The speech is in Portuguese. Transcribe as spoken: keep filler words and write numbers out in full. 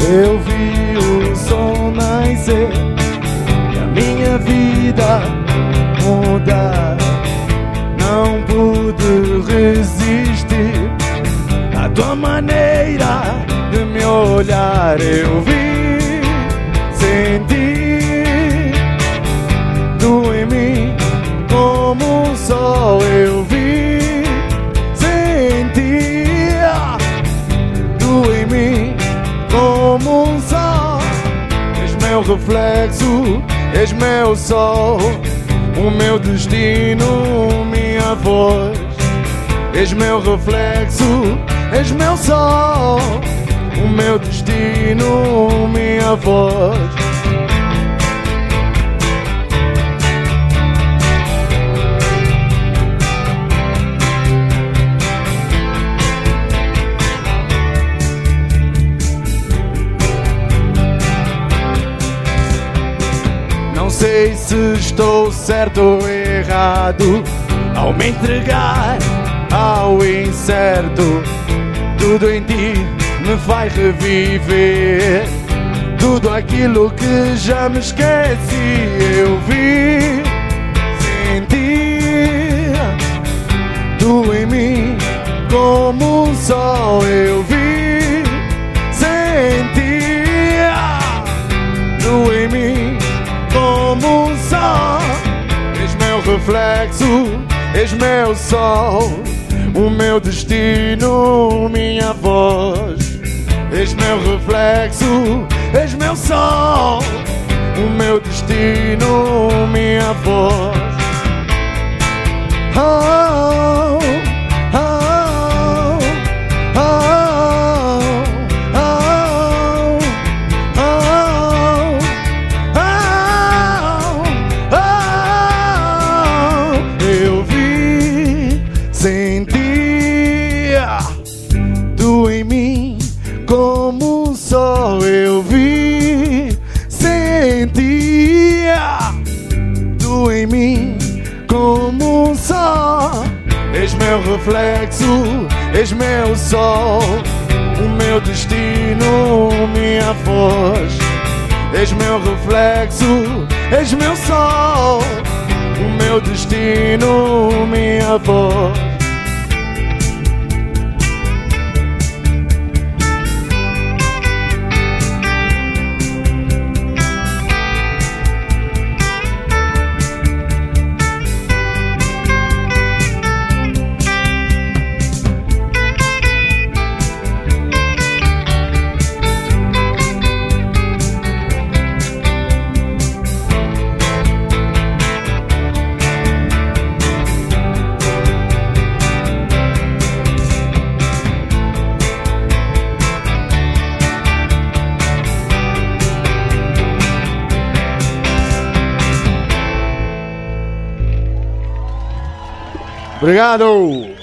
Eu vi o sol nascer e a minha vida mudar. Não pude resistir à tua maneira de me olhar. Eu vi, senti, tu em mim como um sol. Eu vi, senti, tu em mim como um sol. És meu reflexo, és meu sol, o meu destino, minha voz. És meu reflexo, és meu sol, o meu destino, minha voz. Não sei se estou certo ou errado ao me entregar ao incerto. Tudo em ti me faz reviver tudo aquilo que já me esqueci. Eu vi, senti, tu em mim como um sol. Eu vi, senti, tu em mim como um sol. És meu reflexo, és meu sol, o meu destino, minha voz. És meu reflexo, és meu sol, o meu destino, minha voz. Oh, oh, oh, oh, oh, oh, oh. Eu vi, senti, tu em mim como um sol. Eu vi, senti, tu em mim como um sol. És meu reflexo, és meu sol, o meu destino, minha voz. És meu reflexo, és meu sol, o meu destino, minha voz. Obrigado!